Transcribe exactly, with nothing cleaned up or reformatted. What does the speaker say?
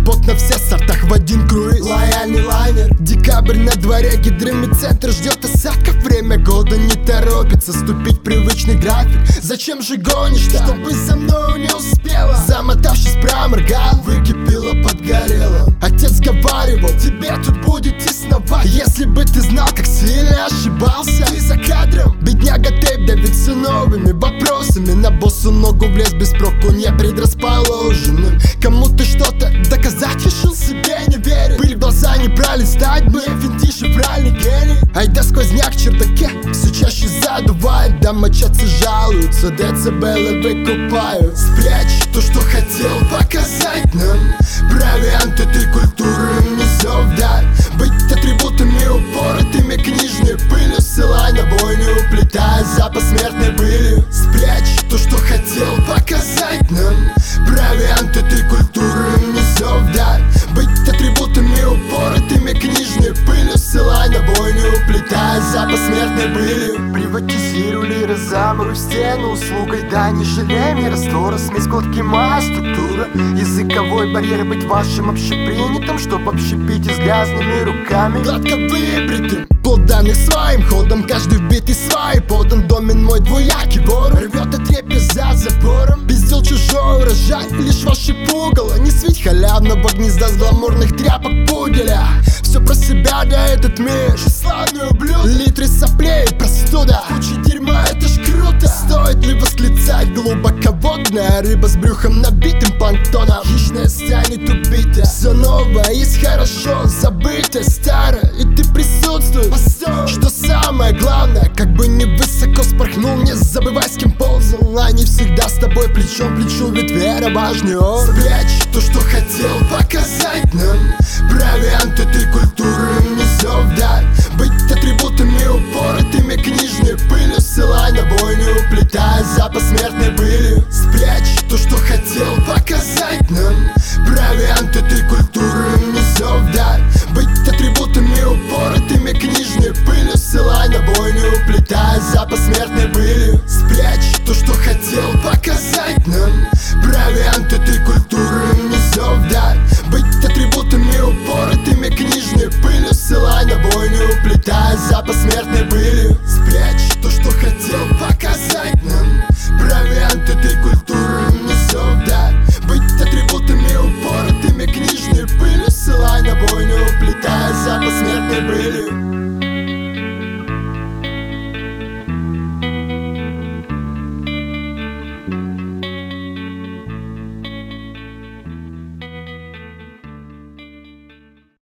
Вот на всех сортах в один круиз, лояльный лайнер. Декабрь на дворе, гидромедцентр ждет осадков. Время года не торопится ступить в привычный график. Зачем же гонишь-то? Чтобы за мною не успела. Замотавшись, проморгал, выкипело, подгорело. Отец говаривал, тебе тут будет тесновато. Если бы ты знал, как сильно ошибался. Ты за кадром, бедняга Тейп давится новыми вопросами. На боссу ногу влез без проку, не предрасположенным. Кому ты что-то доказать решил, себе не верит. Пыль в глаза не пролистать бы, не финтишь и правильный гений. Айда сквозняк в чердаке все чаще задувает. Домочадцы жалуются, децибелы выкупают. Спрячь то, что хотел показать нам. Провиант этой культуры низов дар. Быть атрибутами упоротыми книжной пылью. Ссылай на бойню, уплетая запах смертной пылью. Спрячь то, что хотел показать нам. Провиант этой культуры низов дар. Быть атрибутами упоротыми книжной пылью. Ссылай на бойню, уплетая запах смертной пылью. Приватизировали разамру стену услугой, да не жалеем и раствора. Смесь глотки моя структура. Языковой барьер быть вашим общепринятым, чтоб общепить с грязными руками. Гладко выбритым, плод данных своим ходом. Каждый вбитый свой подан. Домен мой двоякий вор рвет отрепье за забором. Пиздил чужой урожай, лишь ваши пугало. Не свить халявного гнезда с гламурных тряпок пуделя. Все про себя, да этот мир тщеславный ублюдок. Литры соплей, простуда, куча дерьма, это ж круто. Стоит ли восклицать, глубоководная рыба с брюхом набитым планктоном. Хищная станет убита. Все новое есть хорошо, забыто старое. И ты присутствуешь. Постой. Что самое главное, как бы не высоко спорхнул, не забывай, с кем ползал. Они всегда с тобой плечом к плечу, ведь вера важнее. Спрячь то, что хотел показать нам. Провиант этой культуры низов дар. Быть атрибутами упоротыми книжной пылью. Ссылай на бойню, уплетая запах смертной пылью. Спрячь то, что